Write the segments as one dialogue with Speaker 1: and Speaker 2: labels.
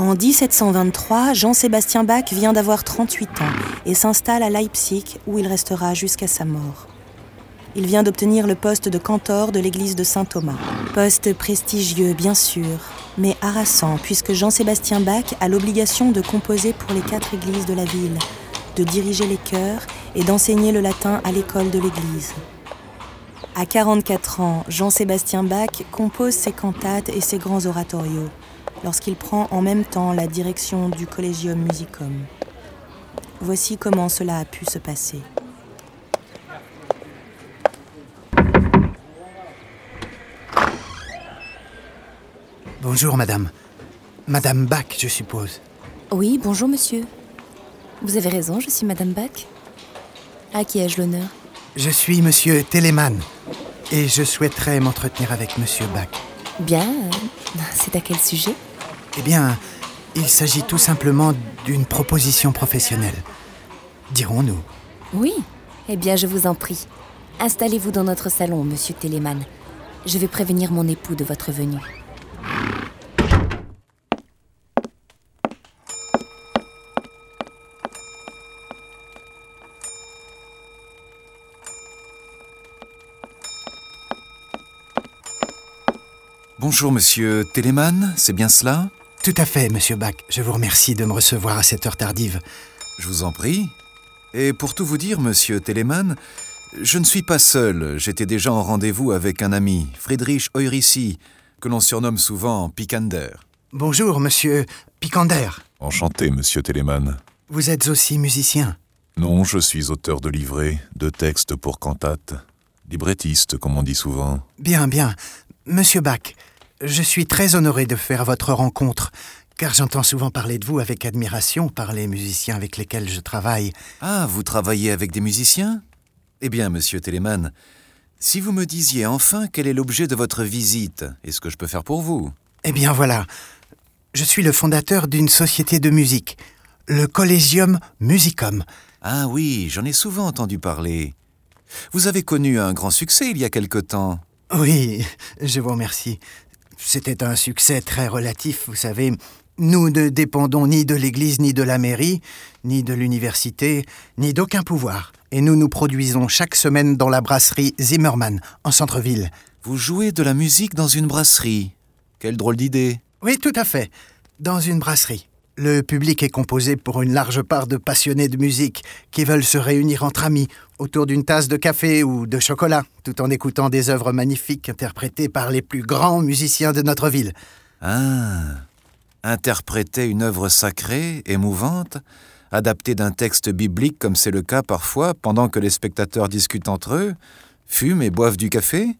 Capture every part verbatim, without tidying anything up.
Speaker 1: En dix-sept cent vingt-trois, Jean-Sébastien Bach vient d'avoir trente-huit ans et s'installe à Leipzig où il restera jusqu'à sa mort. Il vient d'obtenir le poste de cantor de l'église de Saint-Thomas. Poste prestigieux, bien sûr, mais harassant puisque Jean-Sébastien Bach a l'obligation de composer pour les quatre églises de la ville, de diriger les chœurs et d'enseigner le latin à l'école de l'église. À quarante-quatre ans, Jean-Sébastien Bach compose ses cantates et ses grands oratorios, lorsqu'il prend en même temps la direction du Collegium Musicum. Voici comment cela a pu se passer.
Speaker 2: Bonjour, madame. Madame Bach, je suppose.
Speaker 3: Oui, bonjour, monsieur. Vous avez raison, je suis madame Bach. À qui ai-je l'honneur?
Speaker 2: Je suis monsieur Telemann, et je souhaiterais m'entretenir avec monsieur Bach.
Speaker 3: Bien, euh, c'est à quel sujet?
Speaker 2: Eh bien, il s'agit tout simplement d'une proposition professionnelle, dirons-nous.
Speaker 3: Oui, eh bien, je vous en prie. Installez-vous dans notre salon, monsieur Telemann. Je vais prévenir mon époux de votre venue.
Speaker 4: Bonjour, monsieur Telemann, c'est bien cela?
Speaker 2: Tout à fait, monsieur Bach. Je vous remercie de me recevoir à cette heure tardive.
Speaker 4: Je vous en prie. Et pour tout vous dire, monsieur Telemann, je ne suis pas seul. J'étais déjà en rendez-vous avec un ami, Friedrich Eurici, que l'on surnomme souvent Picander.
Speaker 2: Bonjour, monsieur Picander.
Speaker 5: Enchanté, monsieur Telemann.
Speaker 2: Vous êtes aussi musicien?
Speaker 5: Non, je suis auteur de livrets, de textes pour cantates. Librettiste, comme on dit souvent.
Speaker 2: Bien, bien. Monsieur Bach, je suis très honoré de faire votre rencontre, car j'entends souvent parler de vous avec admiration par les musiciens avec lesquels je travaille.
Speaker 4: Ah, vous travaillez avec des musiciens? Eh bien, monsieur Telemann, si vous me disiez enfin quel est l'objet de votre visite et ce que je peux faire pour vous.
Speaker 2: Eh bien voilà, je suis le fondateur d'une société de musique, le Collegium Musicum.
Speaker 4: Ah oui, j'en ai souvent entendu parler. Vous avez connu un grand succès il y a quelque temps.
Speaker 2: Oui, je vous remercie. C'était un succès très relatif, vous savez. Nous ne dépendons ni de l'église, ni de la mairie, ni de l'université, ni d'aucun pouvoir. Et nous nous produisons chaque semaine dans la brasserie Zimmermann, en centre-ville.
Speaker 4: Vous jouez de la musique dans une brasserie. Quelle drôle d'idée.
Speaker 2: Oui, tout à fait. Dans une brasserie. Le public est composé pour une large part de passionnés de musique qui veulent se réunir entre amis autour d'une tasse de café ou de chocolat, tout en écoutant des œuvres magnifiques interprétées par les plus grands musiciens de notre ville.
Speaker 4: Ah, interpréter une œuvre sacrée, émouvante, adaptée d'un texte biblique comme c'est le cas parfois pendant que les spectateurs discutent entre eux, fument et boivent du café?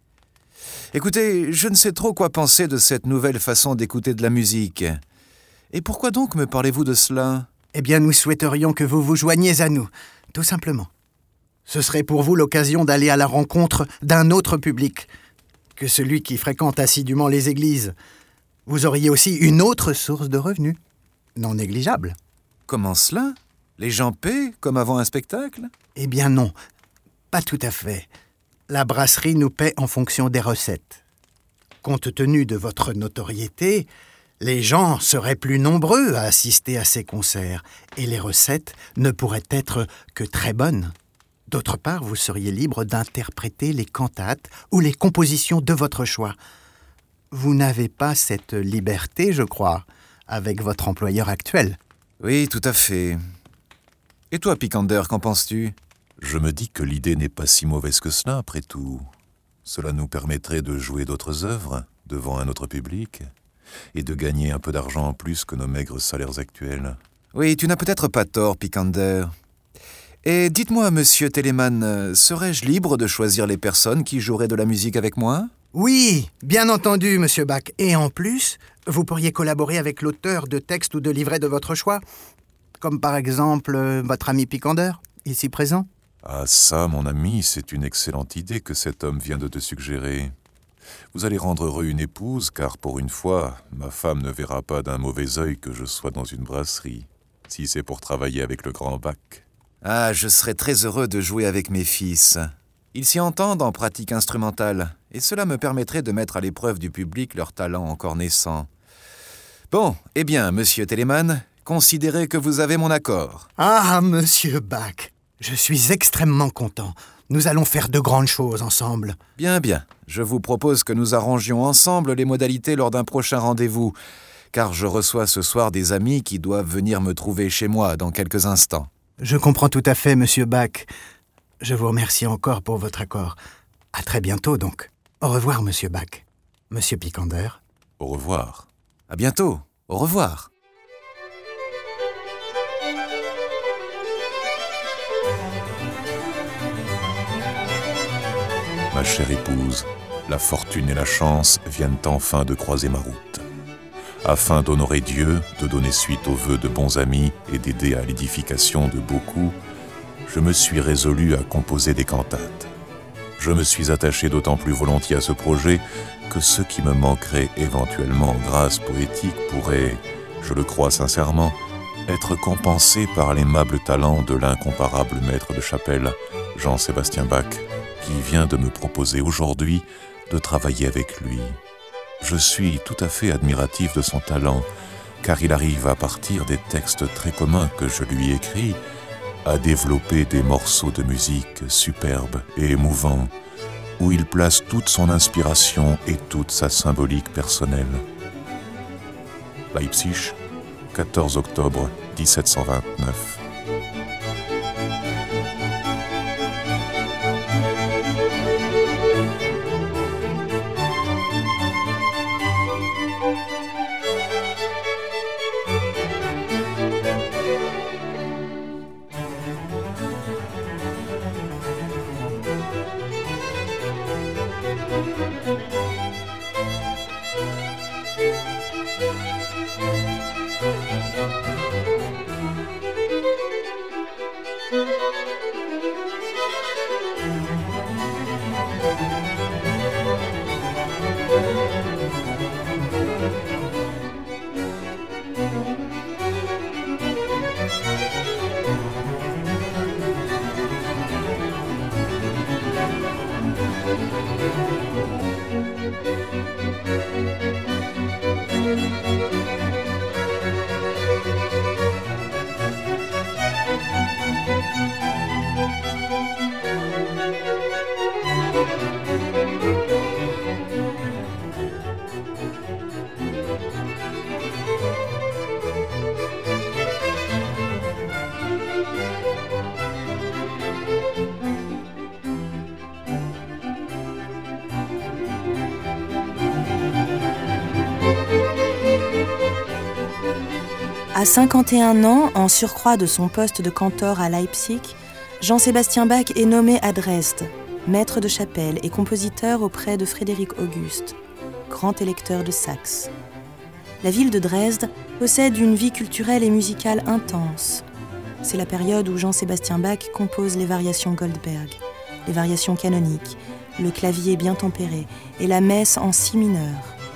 Speaker 4: Écoutez, je ne sais trop quoi penser de cette nouvelle façon d'écouter de la musique. Et pourquoi donc me parlez-vous de cela?
Speaker 2: Eh bien, nous souhaiterions que vous vous joigniez à nous, tout simplement. Ce serait pour vous l'occasion d'aller à la rencontre d'un autre public que celui qui fréquente assidûment les églises. Vous auriez aussi une autre source de revenus, non négligeable.
Speaker 4: Comment cela? Les gens paient comme avant un spectacle?
Speaker 2: Eh bien non, pas tout à fait. La brasserie nous paie en fonction des recettes. Compte tenu de votre notoriété, les gens seraient plus nombreux à assister à ces concerts et les recettes ne pourraient être que très bonnes. D'autre part, vous seriez libre d'interpréter les cantates ou les compositions de votre choix. Vous n'avez pas cette liberté, je crois, avec votre employeur actuel.
Speaker 4: Oui, tout à fait. Et toi, Picander, qu'en penses-tu?
Speaker 5: Je me dis que l'idée n'est pas si mauvaise que cela, après tout. Cela nous permettrait de jouer d'autres œuvres devant un autre public et de gagner un peu d'argent en plus que nos maigres salaires actuels.
Speaker 4: Oui, tu n'as peut-être pas tort, Picander. Et dites-moi, monsieur Telemann, serais-je libre de choisir les personnes qui joueraient de la musique avec moi?
Speaker 2: Oui, bien entendu, monsieur Bach. Et en plus, vous pourriez collaborer avec l'auteur de textes ou de livrets de votre choix, comme par exemple euh, votre ami Picander, ici présent.
Speaker 5: Ah ça, mon ami, c'est une excellente idée que cet homme vient de te suggérer. Vous allez rendre heureux une épouse, car pour une fois, ma femme ne verra pas d'un mauvais œil que je sois dans une brasserie, si c'est pour travailler avec le grand Bach.
Speaker 4: Ah, je serais très heureux de jouer avec mes fils. Ils s'y entendent en pratique instrumentale, et cela me permettrait de mettre à l'épreuve du public leur talent encore naissant. Bon, eh bien, monsieur Telemann, considérez que vous avez mon accord.
Speaker 2: Ah, monsieur Bach, je suis extrêmement content. Nous allons faire de grandes choses ensemble.
Speaker 4: Bien, bien. Je vous propose que nous arrangions ensemble les modalités lors d'un prochain rendez-vous, car je reçois ce soir des amis qui doivent venir me trouver chez moi dans quelques instants.
Speaker 2: Je comprends tout à fait, monsieur Bach. Je vous remercie encore pour votre accord. À très bientôt, donc. Au revoir, monsieur Bach. Monsieur Picander.
Speaker 5: Au revoir.
Speaker 4: À bientôt. Au revoir.
Speaker 5: Ma chère épouse, la fortune et la chance viennent enfin de croiser ma route. Afin d'honorer Dieu, de donner suite aux vœux de bons amis et d'aider à l'édification de beaucoup, je me suis résolu à composer des cantates. Je me suis attaché d'autant plus volontiers à ce projet que ce qui me manquerait éventuellement en grâce poétique pourrait, je le crois sincèrement, être compensé par l'aimable talent de l'incomparable maître de chapelle, Jean-Sébastien Bach, qui vient de me proposer aujourd'hui de travailler avec lui. Je suis tout à fait admiratif de son talent, car il arrive à partir des textes très communs que je lui écris, à développer des morceaux de musique superbes et émouvants, où il place toute son inspiration et toute sa symbolique personnelle. Leipzig, quatorze octobre mille sept cent vingt-neuf.
Speaker 1: À cinquante et un ans, en surcroît de son poste de cantor à Leipzig, Jean-Sébastien Bach est nommé à Dresde, maître de chapelle et compositeur auprès de Frédéric Auguste, grand électeur de Saxe. La ville de Dresde possède une vie culturelle et musicale intense. C'est la période où Jean-Sébastien Bach compose les variations Goldberg, les variations canoniques, le clavier bien tempéré et la messe en si mineur.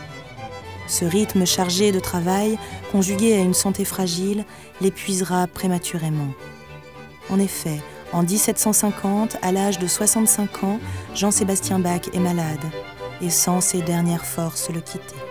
Speaker 1: Ce rythme chargé de travail, conjugué à une santé fragile, l'épuisera prématurément. En effet, en dix-sept cent cinquante, à l'âge de soixante-cinq ans, Jean-Sébastien Bach est malade et sent ses dernières forces le quitter.